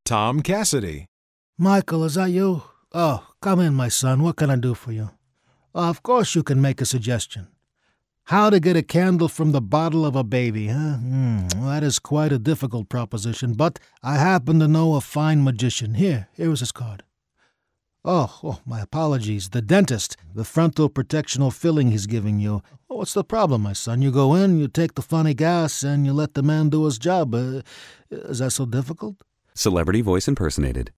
Tom Cassidy. Michael, is that you? Oh, come in, my son. What can I do for you? Of course you can make a suggestion. How to get a candle from the bottle of a baby, huh? That is quite a difficult proposition, but I happen to know a fine magician. Here is his card. Oh, my apologies. The dentist, the frontal protectional filling he's giving you. What's the problem, my son? You go in, you take the funny gas, and you let the man do his job. Is that so difficult? Celebrity voice impersonated.